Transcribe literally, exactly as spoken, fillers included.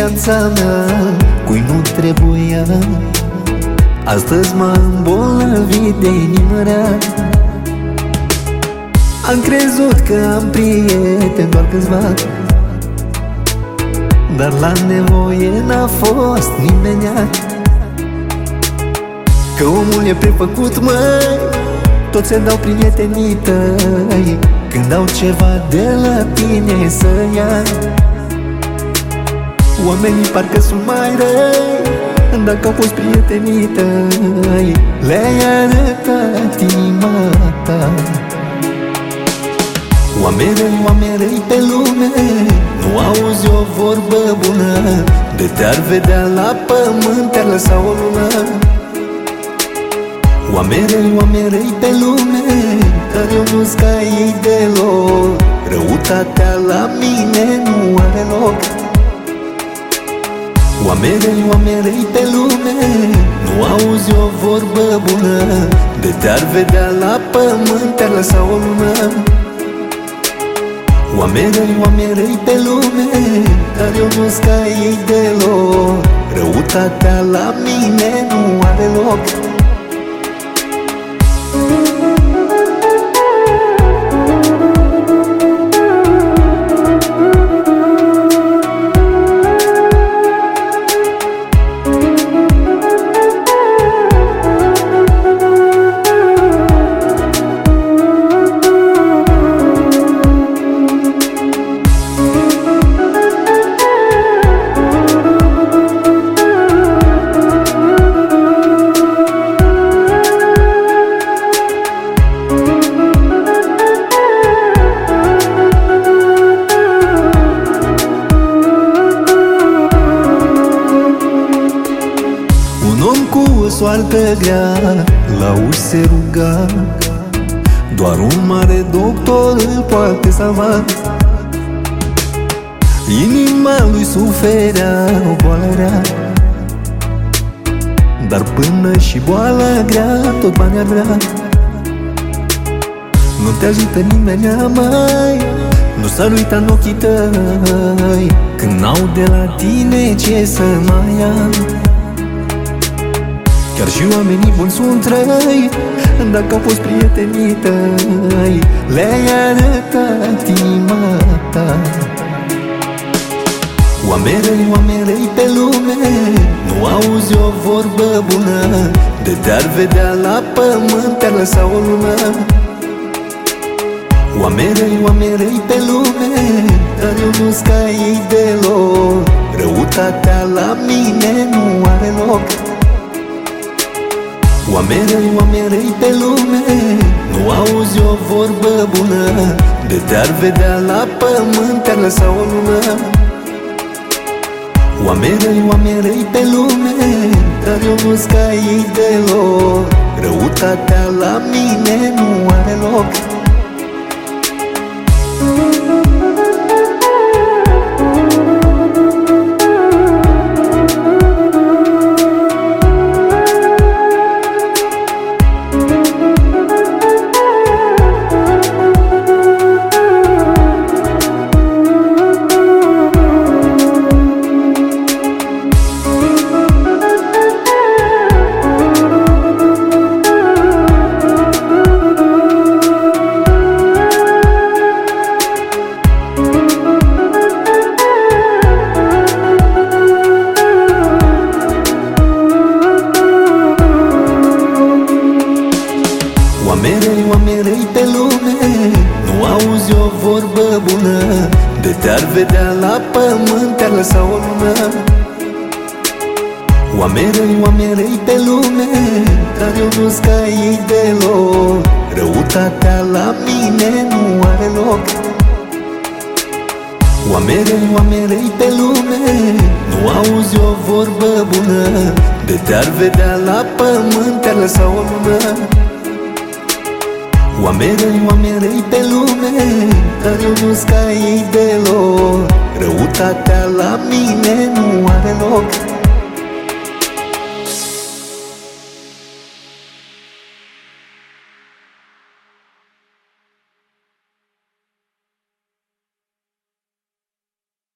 viața mea, cui nu trebuia. Astăzi m-am îmbolnăvit de inimă rea. Am crezut că am prieteni doar câțiva, dar la nevoie n-a fost nimenea. Că omul e prefăcut, măi, toți se dau prietenii tăi când au ceva de la tine să ia. Oamenii parcă sunt mai răi dacă au fost prietenii tăi, le-ai arătat inima ta. Oameni răi, oameni răi pe lume, nu auzi o vorbă bună, de te-ar vedea la pământ, te-ar lăsa o lună. Oameni răi, oameni răi pe lume, dar eu nu-s ca ei deloc. Răutatea la mine nu are loc. Oameni răi, oameni răi pe lume, nu auzi o vorbă bună, de te-ar vedea la pământ, te-ar lăsa o lună. Oameni răi, oameni răi pe lume, dar eu nu-s ca ei deloc. Răutatea la mine nu are loc. Soartă grea, la uși se ruga, doar un mare doctor îl poate salva. Inima lui suferea o boală rea, dar până și boala grea tot bani ar vrea. Nu te ajută nimeni, mai nu s-ar uita în ochii tăi când n-au de la tine ce să mai ia. Chiar și oamenii buni sunt răi dacă au fost prietenii tăi, le-ai arătat inima ta. Oameni răi, oameni răi pe lume, nu auzi o vorbă bună, de te-ar vedea la pământ, te-ar lăsa o lună. Oameni răi, oameni răi pe lume, dar eu nu-s ca ei deloc. Răutatea la mine nu are loc. Oameni răi, oameni răi pe lume, nu auzi o vorbă bună, de te-ar vedea la pământ, te-ar lăsa o lună. Oameni răi, oameni răi pe lume, dar eu nu-s ca ei deloc. Răutatea la mine nu are loc. Oameni răi, oameni răi pe lume, nu auzi o vorbă bună, de te-ar vedea la pământ, te-ar lăsa o lună. Oameni răi, oameni răi pe lume, dar eu nu-s ca ei deloc. Răutatea la mine nu are loc. Oameni răi, oameni răi pe lume, nu auzi o vorbă bună, de te-ar vedea la pământ, te-ar lăsa o lună. Oameni răi, oameni răi pe lume, dar eu nu-s ca ei deloc. Răutatea la mine nu are loc.